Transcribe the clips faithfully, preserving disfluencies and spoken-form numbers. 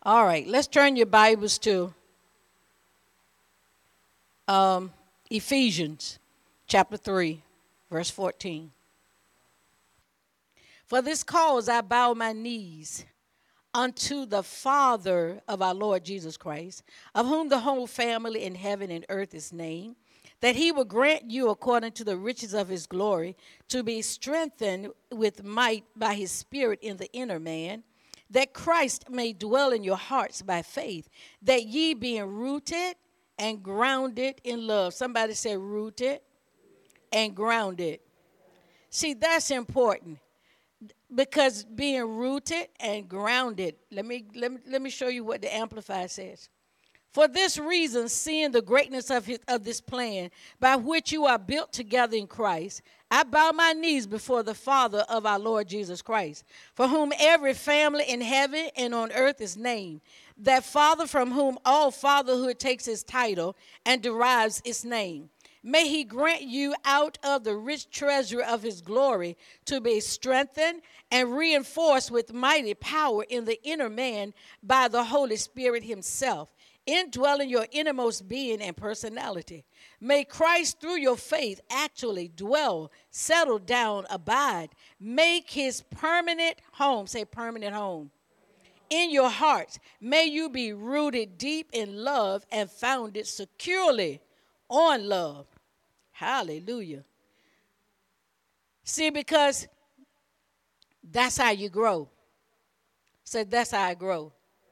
All right, let's turn your Bibles to um, Ephesians chapter three, verse fourteen. For this cause I bow my knees unto the Father of our Lord Jesus Christ, of whom the whole family in heaven and earth is named, that he will grant you according to the riches of his glory to be strengthened with might by his Spirit in the inner man, that Christ may dwell in your hearts by faith, that ye being rooted and grounded in love. Somebody say rooted and grounded. See, that's important. Because being rooted and grounded, let me, let me let me show you what the Amplified says. For this reason, seeing the greatness of his, of this plan by which you are built together in Christ, I bow my knees before the Father of our Lord Jesus Christ, for whom every family in heaven and on earth is named, that Father from whom all fatherhood takes its title and derives its name. May he grant you out of the rich treasure of his glory to be strengthened and reinforced with mighty power in the inner man by the Holy Spirit himself, indwelling your innermost being and personality. May Christ, through your faith, actually dwell, settle down, abide, make his permanent home, say permanent home, in your hearts. May you be rooted deep in love and founded securely on love. Hallelujah. See, because that's how you grow. Say, that's how I grow.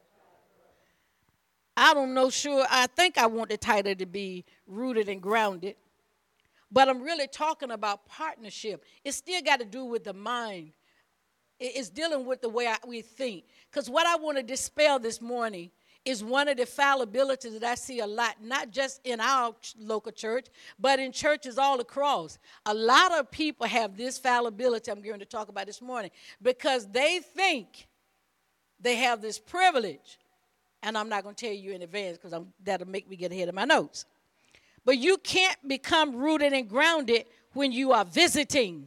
I don't know, sure. I think I want the title to be rooted and grounded. But I'm really talking about partnership. It's still got to do with the mind. It's dealing with the way I, we think. Because what I want to dispel this morning is one of the fallibilities that I see a lot, not just in our local church, but in churches all across. A lot of people have this fallibility I'm going to talk about this morning because they think they have this privilege. And I'm not going to tell you in advance because that'll make me get ahead of my notes. But you can't become rooted and grounded when you are visiting.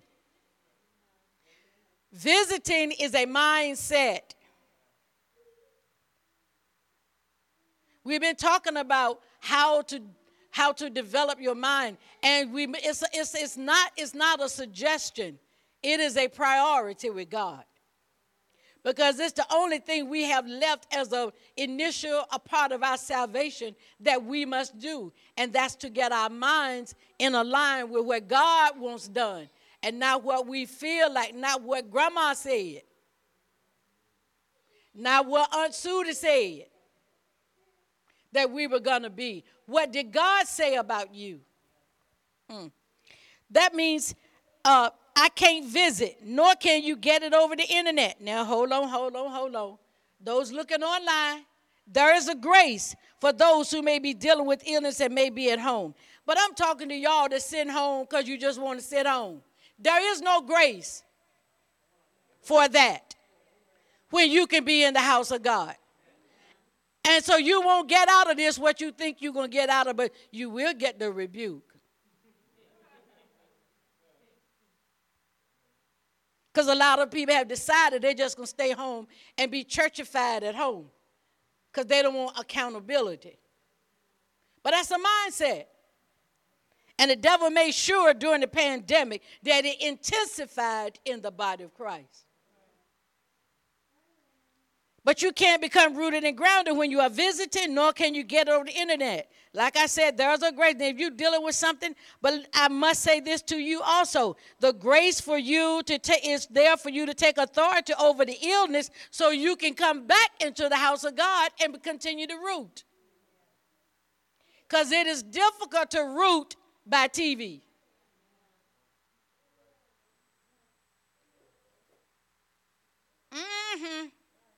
Visiting is a mindset. We've been talking about how to how to develop your mind, and we it's it's it's not it's not a suggestion. It is a priority with God, because it's the only thing we have left as a initial a part of our salvation that we must do, and that's to get our minds in a line with what God wants done, and not what we feel like, not what Grandma said, not what Aunt Sudie said that we were going to be. What did God say about you? Mm. That means uh, I can't visit, nor can you get it over the internet. Now, hold on, hold on, hold on. Those looking online, there is a grace for those who may be dealing with illness and may be at home. But I'm talking to y'all that sit home because you just want to sit home. There is no grace for that when you can be in the house of God. And so you won't get out of this what you think you're going to get out of, but you will get the rebuke. Because a lot of people have decided they're just going to stay home and be churchified at home because they don't want accountability. But that's a mindset. And the devil made sure during the pandemic that it intensified in the body of Christ. But you can't become rooted and grounded when you are visiting, nor can you get over the internet. Like I said, there's a grace. If you're dealing with something, but I must say this to you also. The grace for you to take is there for you to take authority over the illness so you can come back into the house of God and continue to root. Because it is difficult to root by T V. Mm-hmm.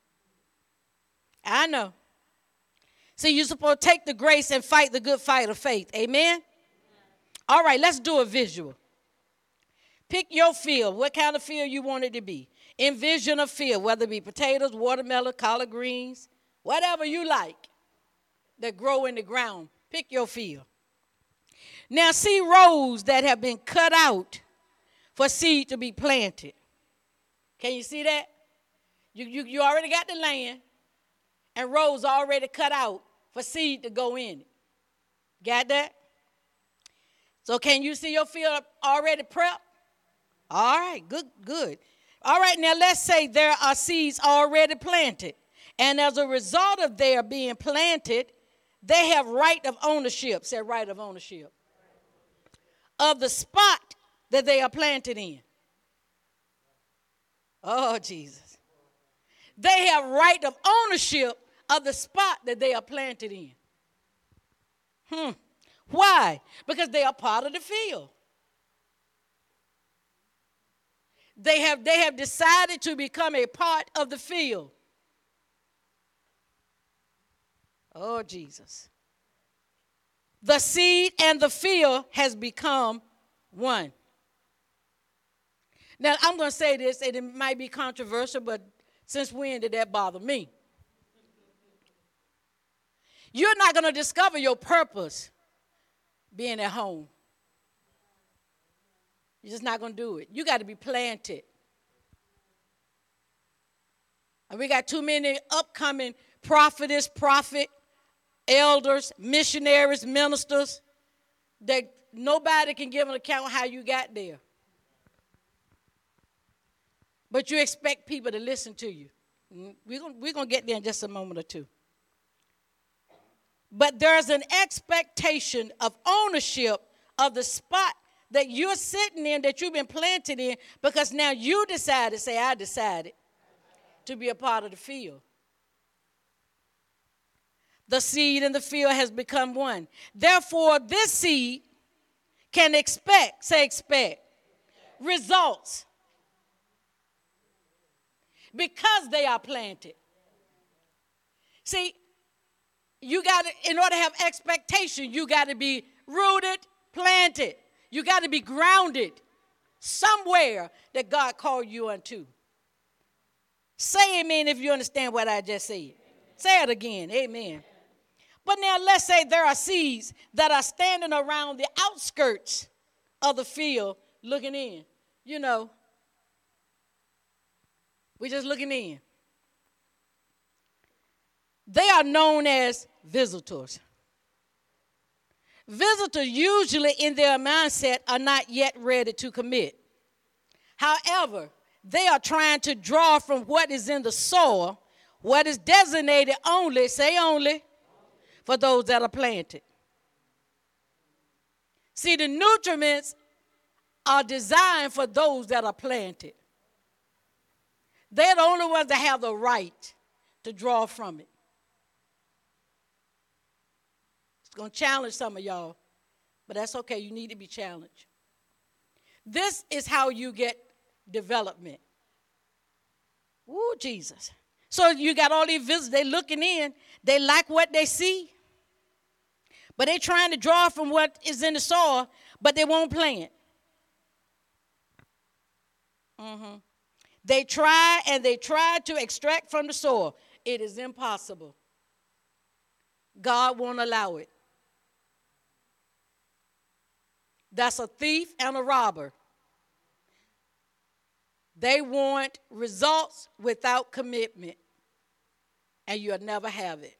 I know. See, you're supposed to take the grace and fight the good fight of faith. Amen? All right, let's do a visual. Pick your field, what kind of field you want it to be. Envision a field, whether it be potatoes, watermelon, collard greens, whatever you like that grow in the ground. Pick your field. Now, see rows that have been cut out for seed to be planted. Can you see that? You, you, you already got the land. and rows already cut out for seed to go in it. Got that? So can you see your field already prepped? All right, good, good. All right, now let's say there are seeds already planted. And as a result of their being planted, they have right of ownership, say right of ownership, of the spot that they are planted in. Oh, Jesus. They have right of ownership of the spot that they are planted in. Hmm. Why? Because they are part of the field. They have, they have decided to become a part of the field. Oh, Jesus. The seed and the field has become one. Now, I'm going to say this, and it might be controversial, but since when did that bother me? You're not going to discover your purpose being at home. You're just not going to do it. You got to be planted. And we got too many upcoming prophetess, prophet, elders, missionaries, ministers that nobody can give an account how you got there. But you expect people to listen to you. We're going we're going to get there in just a moment or two. But there's an expectation of ownership of the spot that you're sitting in, that you've been planted in, because now you decided, say, I decided to be a part of the field. The seed and the field has become one. Therefore, this seed can expect, say expect, results because they are planted. See, you got to, in order to have expectation, you got to be rooted, planted. You got to be grounded somewhere that God called you unto. Say amen if you understand what I just said. Say it again, amen. But now let's say there are seeds that are standing around the outskirts of the field looking in. You know, we're just looking in. They are known as visitors. Visitors usually in their mindset are not yet ready to commit. However, they are trying to draw from what is in the soil, what is designated only, say only, for those that are planted. See, the nutriments are designed for those that are planted. They're the only ones that have the right to draw from it. It's going to challenge some of y'all, but that's okay. You need to be challenged. This is how you get development. Ooh, Jesus. So you got all these visitors, they looking in, they like what they see, but they're trying to draw from what is in the soil, but they won't plant. Mm-hmm. They try and they try to extract from the soil. It is impossible. God won't allow it. That's a thief and a robber. They want results without commitment, and you'll never have it.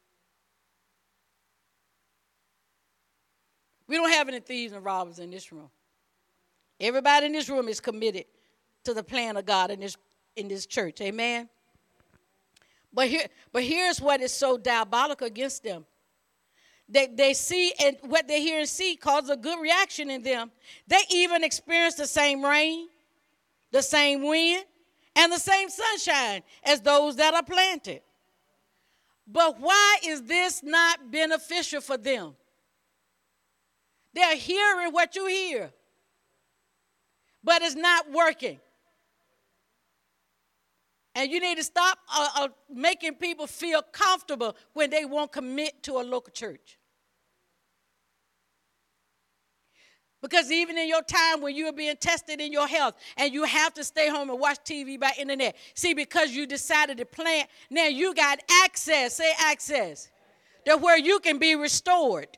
We don't have any thieves and robbers in this room. Everybody in this room is committed to the plan of God in this, in this church. Amen? But here, but here's what is so diabolical against them. They, they see, and what they hear and see causes a good reaction in them. They even experience the same rain, the same wind, and the same sunshine as those that are planted. But why is this not beneficial for them? They're hearing what you hear, but it's not working. And you need to stop uh, uh, making people feel comfortable when they won't commit to a local church. Because even in your time when you are being tested in your health and you have to stay home and watch T V by internet, see, because you decided to plant, now you got access, say access, to where you can be restored.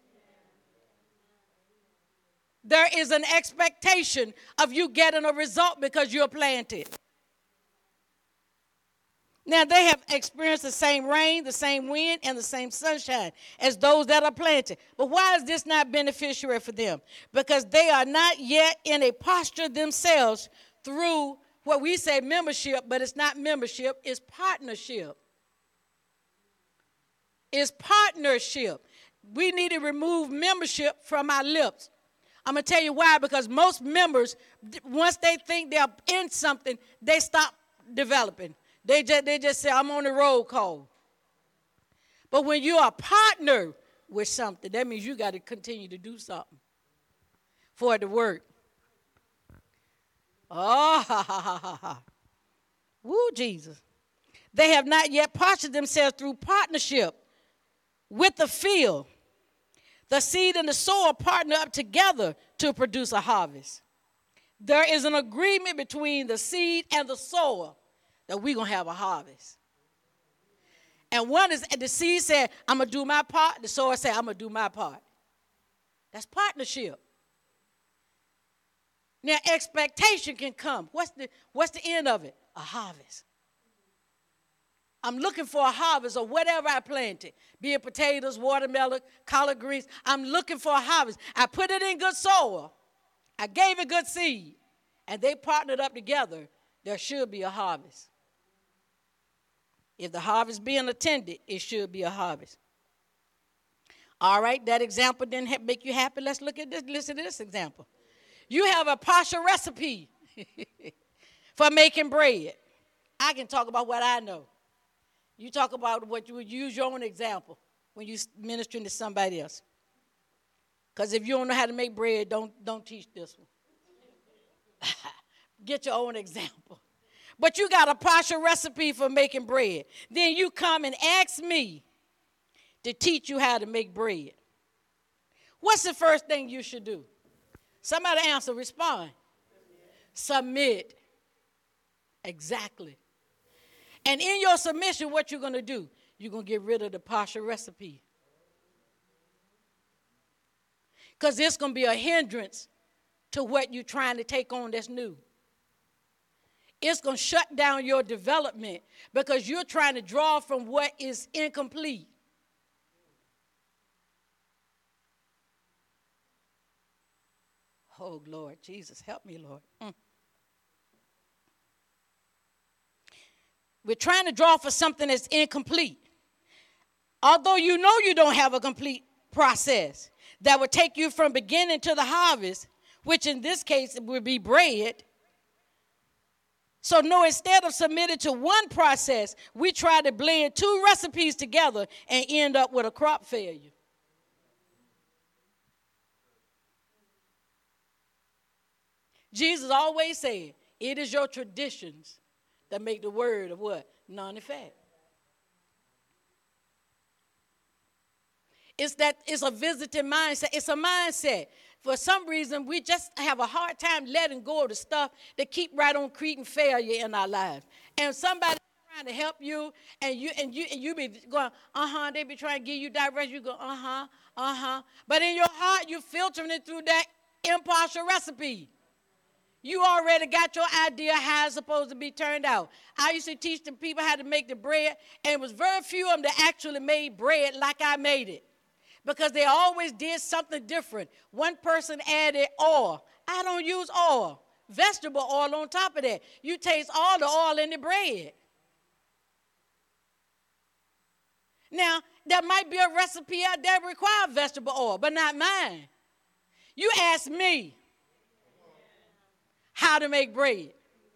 There is an expectation of you getting a result because you're planted. Now they have experienced the same rain, the same wind, and the same sunshine as those that are planted. But why is this not beneficial for them? Because they are not yet in a posture themselves through what we say membership, but it's not membership, it's partnership. It's partnership. We need to remove membership from our lips. I'm going to tell you why, because most members, once they think they're in something, they stop developing. They just, they just say, I'm on the roll call. But when you are a partner with something, that means you got to continue to do something for it to work. Oh, ha, ha, ha, ha, ha. Woo, Jesus. They have not yet postured themselves through partnership with the field. The seed and the soil partner up together to produce a harvest. There is an agreement between the seed and the soil that we're going to have a harvest. And one is, the seed said, I'm going to do my part. The soil said, I'm going to do my part. That's partnership. Now, expectation can come. What's the, what's the end of it? A harvest. I'm looking for a harvest of whatever I planted, be it potatoes, watermelon, collard greens. I'm looking for a harvest. I put it in good soil. I gave it good seed, and they partnered up together. There should be a harvest. If the harvest being attended, it should be a harvest. All right, that example didn't make you happy. Let's look at this. Listen to this example. You have a partial recipe for making bread. I can talk about what I know. You talk about what you would use your own example when you're ministering to somebody else. Because if you don't know how to make bread, don't, don't teach this one. Get your own example. But you got a partial recipe for making bread. Then you come and ask me to teach you how to make bread. What's the first thing you should do? Somebody answer, respond. Submit. Exactly. And in your submission, what you're going to do, you're going to get rid of the partial recipe. Because it's going to be a hindrance to what you're trying to take on that's new. It's going to shut down your development because you're trying to draw from what is incomplete. Oh, Lord, Jesus, help me, Lord. Mm. We're trying to draw for something that's incomplete. Although you know you don't have a complete process that would take you from beginning to the harvest, which in this case would be bread. So no, instead of submitting to one process, we try to blend two recipes together and end up with a crop failure. Jesus always said, it is your traditions that make the word of what? Non-effect. It's that it's a visiting mindset. It's a mindset. For some reason, we just have a hard time letting go of the stuff that keep right on creating failure in our lives. And somebody trying to help you, and you and you and you be going, uh-huh, they be trying to give you direction. You go, uh-huh, uh-huh. But in your heart, you're filtering it through that impartial recipe. You already got your idea how it's supposed to be turned out. I used to teach the people how to make the bread, and it was very few of them that actually made bread like I made it because they always did something different. One person added oil. I don't use oil. Vegetable oil on top of that. You taste all the oil in the bread. Now, there might be a recipe out there that requires vegetable oil, but not mine. You ask me how to make bread.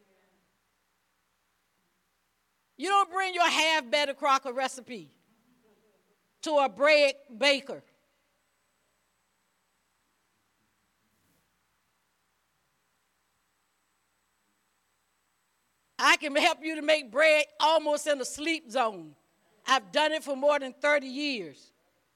You don't bring your half-better crock of recipe to a bread baker. I can help you to make bread almost in a sleep zone. I've done it for more than thirty years.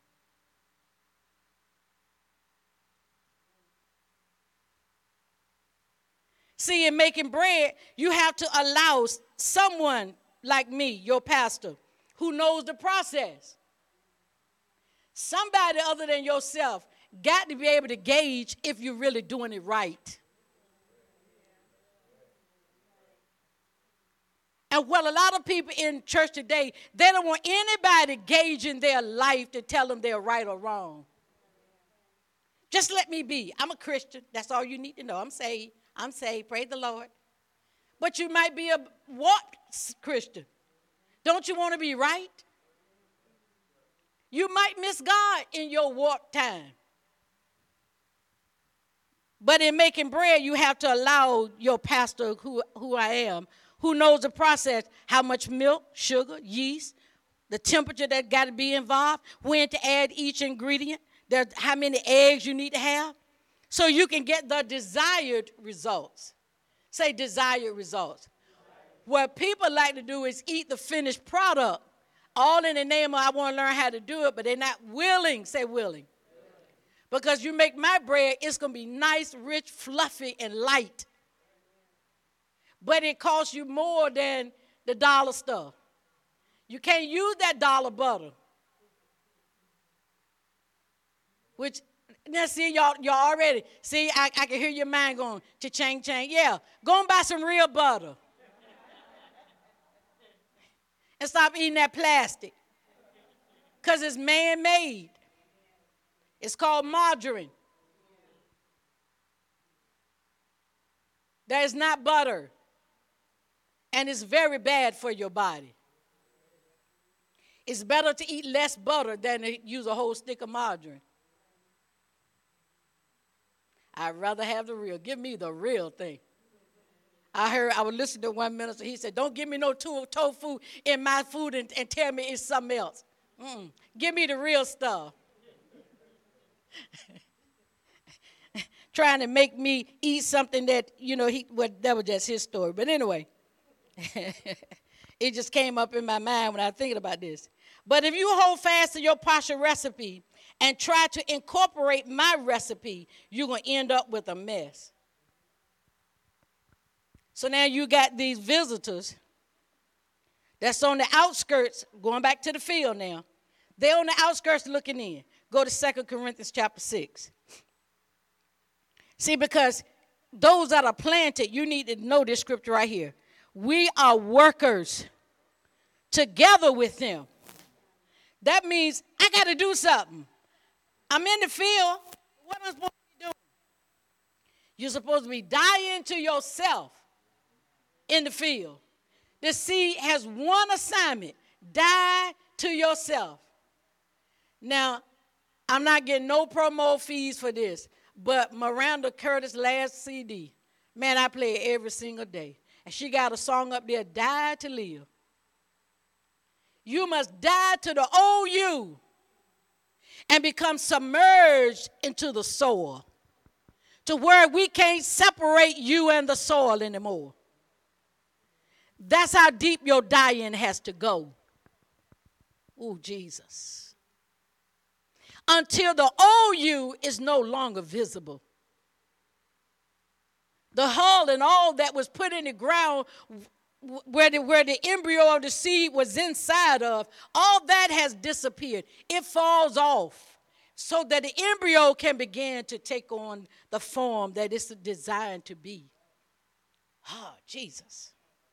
See, in making bread, you have to allow someone like me, your pastor, who knows the process. Somebody other than yourself got to be able to gauge if you're really doing it right. And well, a lot of people in church today, they don't want anybody gauging their life to tell them they're right or wrong. Just let me be. I'm a Christian. That's all you need to know. I'm saved. I'm saved. Praise the Lord. But you might be a walk Christian. Don't you want to be right? You might miss God in your walk time. But in making bread, you have to allow your pastor, who, who I am, who knows the process, how much milk, sugar, yeast, the temperature that got to be involved, when to add each ingredient, there's how many eggs you need to have, so you can get the desired results. Say desired results. What people like to do is eat the finished product, all in the name of I want to learn how to do it, but they're not willing. Say willing. Because you make my bread, it's going to be nice, rich, fluffy, and light. But it costs you more than the dollar stuff. You can't use that dollar butter. Which, now see, y'all, y'all already, see, I, I can hear your mind going, cha-chang, chang. Yeah, go and buy some real butter. And stop eating that plastic. Because it's man-made. It's called margarine. That is not butter. And it's very bad for your body. It's better to eat less butter than to use a whole stick of margarine. I'd rather have the real. Give me the real thing. I heard, I was listening to one minister. He said, don't give me no to- tofu in my food and, and tell me it's something else. Mm-mm. Give me the real stuff. Trying to make me eat something that, you know, he, well, that was just his story. But anyway, it just came up in my mind when I was thinking about this. But if you hold fast to your partial recipe and try to incorporate my recipe, you're going to end up with a mess. So now you got these visitors that's on the outskirts, going back to the field now. They're on the outskirts looking in. Go to Second Corinthians chapter six. See, because those that are planted, you need to know this scripture right here. We are workers together with them. That means I got to do something. I'm in the field. What am I supposed to be doing? You're supposed to be dying to yourself in the field. The seed has one assignment. Die to yourself. Now, I'm not getting no promo fees for this, but Miranda Curtis' last C D, man, I play it every single day. And she got a song up there, Die to Live. You must die to the old you and become submerged into the soil to where we can't separate you and the soil anymore. That's how deep your dying has to go. Oh, Jesus. Until the old you is no longer visible. The hull and all that was put in the ground where the, where the embryo of the seed was inside of, all that has disappeared. It falls off so that the embryo can begin to take on the form that it's designed to be. Oh, Jesus.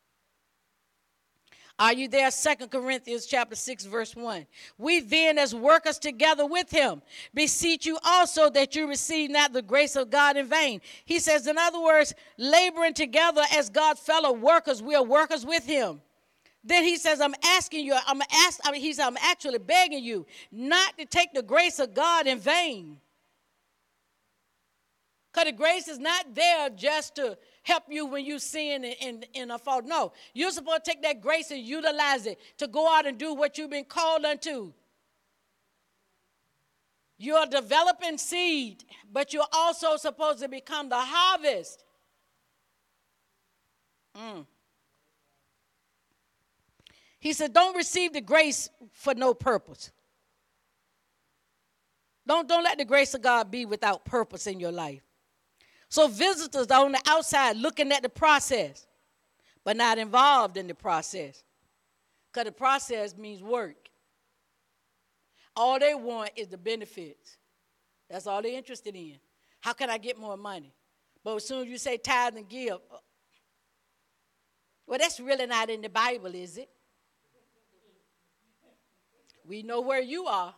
Are you there? Second Corinthians chapter six, verse one. We then, as workers together with him, beseech you also that you receive not the grace of God in vain. He says, in other words, laboring together as God's fellow workers, we are workers with him. Then he says, I'm asking you, I'm ask, I mean, he said, I'm actually begging you not to take the grace of God in vain. Because the grace is not there just to help you when you sin in, in, in a fault. No, you're supposed to take that grace and utilize it to go out and do what you've been called unto. You're developing seed, but you're also supposed to become the harvest. Mm. He said, don't receive the grace for no purpose. Don't, don't let the grace of God be without purpose in your life. So visitors are on the outside looking at the process, but not involved in the process. Because the process means work. All they want is the benefits. That's all they're interested in. How can I get more money? But as soon as you say tithe and give, Well, that's really not in the Bible, is it? We know where you are.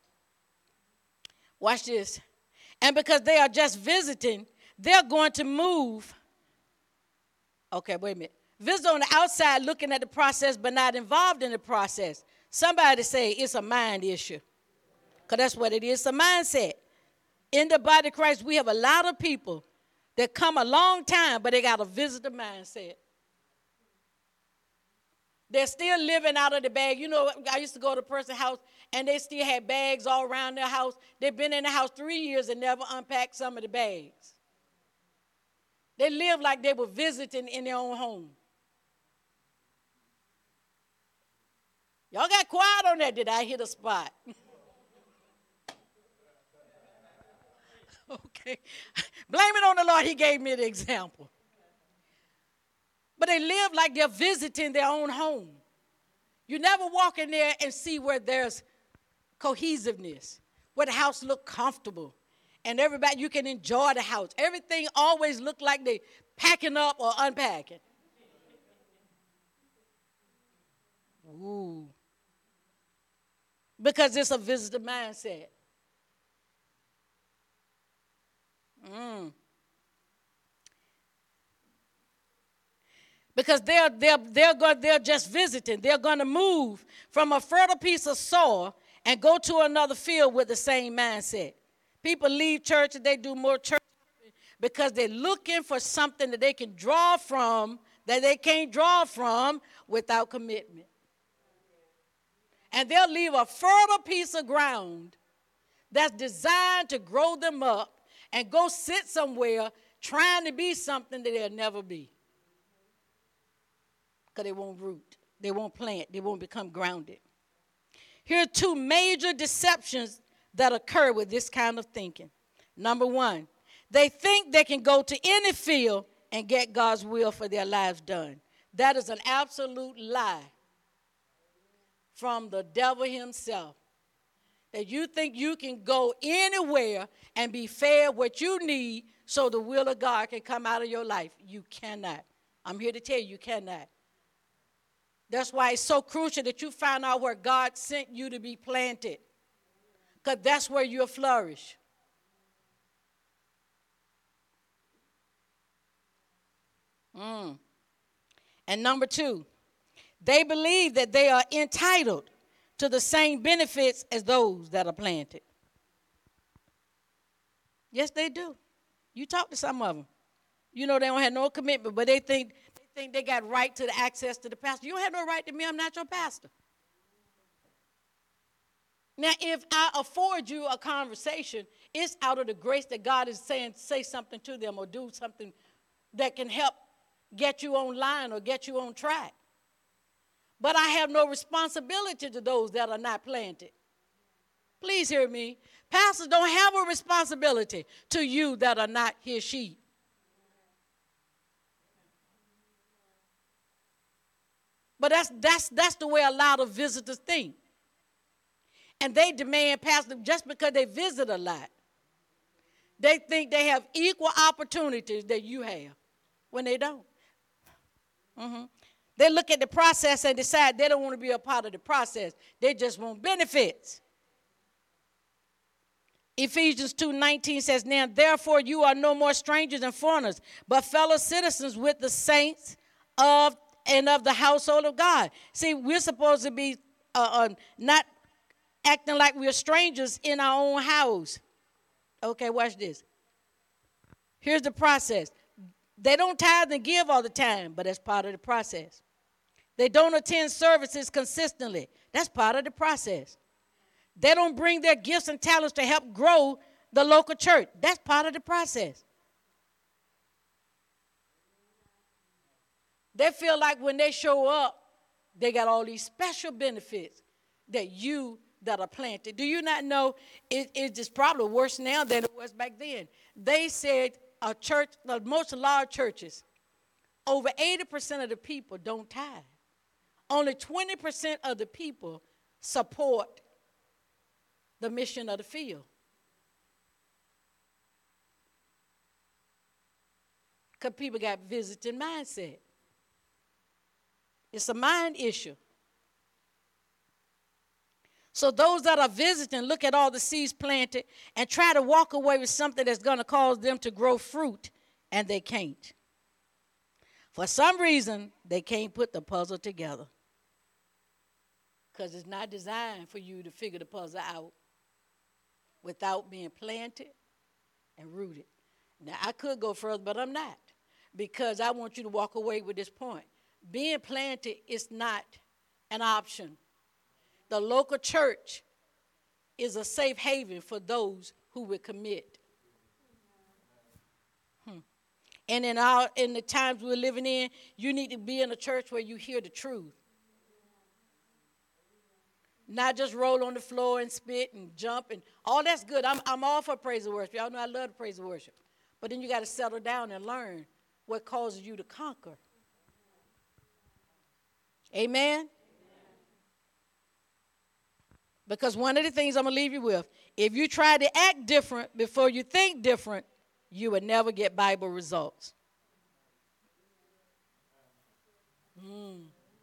Watch this. And because they are just visiting, they're going to move. Okay, wait a minute. Visit on the outside looking at the process but not involved in the process. Somebody say it's a mind issue. Because that's what it is, it's a mindset. In the body of Christ, we have a lot of people that come a long time, but they got a visitor mindset. They're still living out of the bag. You know, I used to go to a person's house, and they still had bags all around their house. They've been in the house three years and never unpacked some of the bags. They live like they were visiting in their own home. Y'all got quiet on that. Did I hit a spot? Okay. Blame it on the Lord. He gave me the example. But they live like they're visiting their own home. You never walk in there and see where there's cohesiveness, where the house look comfortable, and everybody, you can enjoy the house. Everything always look like they packing up or unpacking. Ooh. Because it's a visitor mindset. Mm. Because they're, they're, they're, go, they're just visiting. They're going to move from a fertile piece of soil and go to another field with the same mindset. People leave church and they do more church because they're looking for something that they can draw from that they can't draw from without commitment. And they'll leave a fertile piece of ground that's designed to grow them up and go sit somewhere trying to be something that they'll never be. Because they won't root, they won't plant, they won't become grounded. Here are two major deceptions that occur with this kind of thinking. Number one, they think they can go to any field and get God's will for their lives done. That is an absolute lie from the devil himself. That you think you can go anywhere and be fed what you need so the will of God can come out of your life. You cannot. I'm here to tell you, you cannot. That's why it's so crucial that you find out where God sent you to be planted. Because that's where you'll flourish. Mm. And number two, they believe that they are entitled to the same benefits as those that are planted. Yes, they do. You talk to some of them. You know they don't have no commitment, but they think they think they got right to the access to the pastor. You don't have no right to me. I'm not your pastor. Now, if I afford you a conversation, it's out of the grace that God is saying, say something to them or do something that can help get you online or get you on track. But I have no responsibility to those that are not planted. Please hear me. Pastors don't have a responsibility to you that are not his sheep. But that's that's that's the way a lot of visitors think. And they demand pastor just because they visit a lot. They think they have equal opportunities that you have when they don't. Mm-hmm. They look at the process and decide they don't want to be a part of the process. They just want benefits. Ephesians two nineteen says, now therefore you are no more strangers and foreigners, but fellow citizens with the saints of and of the household of God. See, we're supposed to be uh, uh, not acting like we're strangers in our own house. Okay, watch this. Here's the process. They don't tithe and give all the time, but that's part of the process. They don't attend services consistently. That's part of the process. They don't bring their gifts and talents to help grow the local church. That's part of the process. They feel like when they show up, they got all these special benefits that you that are planted. Do you not know it, it's just probably worse now than it was back then? They said a church, the most large churches, over eighty percent of the people don't tithe. Only twenty percent of the people support the mission of the field. Because people got visiting mindset. It's a mind issue. So those that are visiting, look at all the seeds planted and try to walk away with something that's going to cause them to grow fruit, and they can't. For some reason, they can't put the puzzle together because it's not designed for you to figure the puzzle out without being planted and rooted. Now, I could go further, but I'm not, because I want you to walk away with this point. Being planted is not an option. The local church is a safe haven for those who will commit. Hmm. And in our in the times we're living in, you need to be in a church where you hear the truth. Not just roll on the floor and spit and jump and all that's good. I'm I'm all for praise and worship. Y'all know I love the praise and worship. But then you got to settle down and learn what causes you to conquer. Amen? Because one of the things I'm going to leave you with, if you try to act different before you think different, you will never get Bible results. Mm.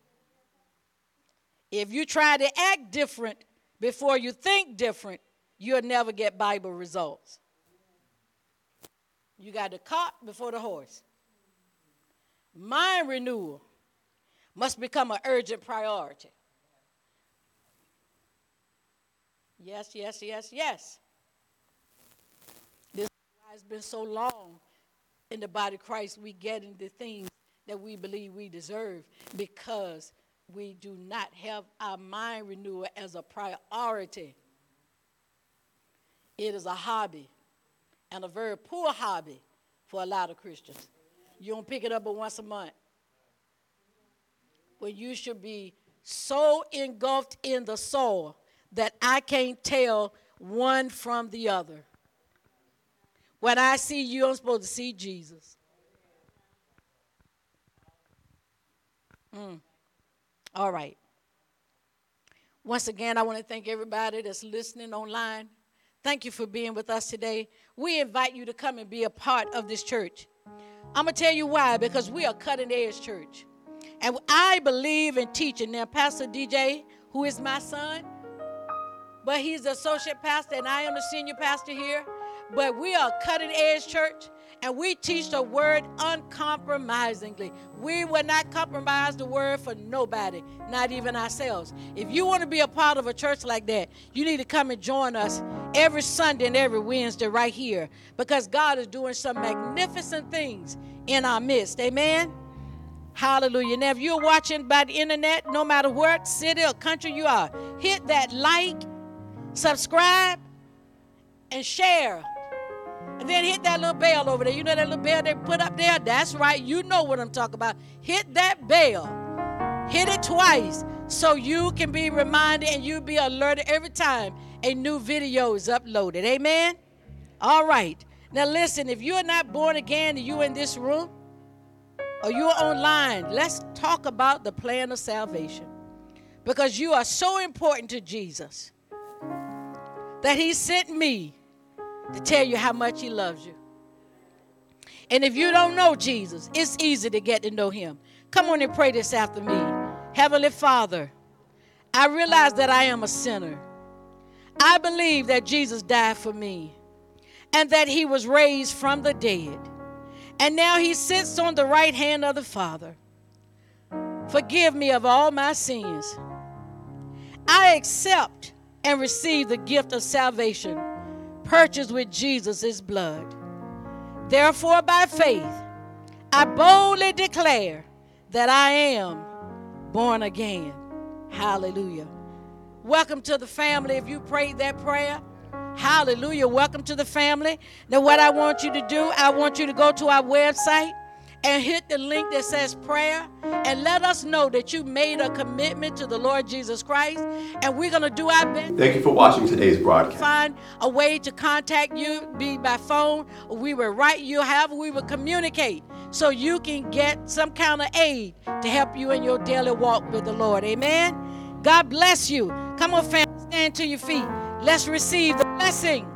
If you try to act different before you think different, you'll never get Bible results. You got the cart before the horse. Mind renewal must become an urgent priority. Yes, yes, yes, yes. This is why it's been so long in the body of Christ we get into things that we believe we deserve because we do not have our mind renewal as a priority. It is a hobby, and a very poor hobby for a lot of Christians. You don't pick it up but once a month. When you should be so engulfed in the soul that I can't tell one from the other. When I see you, I'm supposed to see Jesus. Mm. All right. Once again, I want to thank everybody that's listening online. Thank you for being with us today. We invite you to come and be a part of this church. I'm going to tell you why, because we are cutting-edge church. And I believe in teaching. Now, Pastor D J, who is my son, but he's the associate pastor, and I am the senior pastor here. But we are a cutting-edge church, and we teach the word uncompromisingly. We will not compromise the word for nobody, not even ourselves. If you want to be a part of a church like that, you need to come and join us every Sunday and every Wednesday right here, because God is doing some magnificent things in our midst. Amen? Hallelujah. Now, if you're watching by the internet, no matter what city or country you are, hit that like, subscribe, and share. And then hit that little bell over there. You know that little bell they put up there? That's right. You know what I'm talking about. Hit that bell. Hit it twice so you can be reminded and you'll be alerted every time a new video is uploaded. Amen? All right. Now listen, if you're not born again and you're in this room or you're online, let's talk about the plan of salvation. Because you are so important to Jesus that he sent me to tell you how much he loves you. And if you don't know Jesus, it's easy to get to know him. Come on and pray this after me. Heavenly Father, I realize that I am a sinner. I believe that Jesus died for me and that he was raised from the dead. And now he sits on the right hand of the Father. Forgive me of all my sins. I accept and receive the gift of salvation purchased with Jesus' blood. Therefore, by faith, I boldly declare that I am born again. Hallelujah. Welcome to the family. If you prayed that prayer, hallelujah. Welcome to the family. Now, what I want you to do, I want you to go to our website and hit the link that says prayer and let us know that you made a commitment to the Lord Jesus Christ, and we're going to do our best. Thank you for watching today's broadcast. Find a way to contact you, be by phone, or we will write you, however we will communicate so you can get some kind of aid to help you in your daily walk with the Lord. Amen? God bless you. Come on, family, stand to your feet. Let's receive the blessing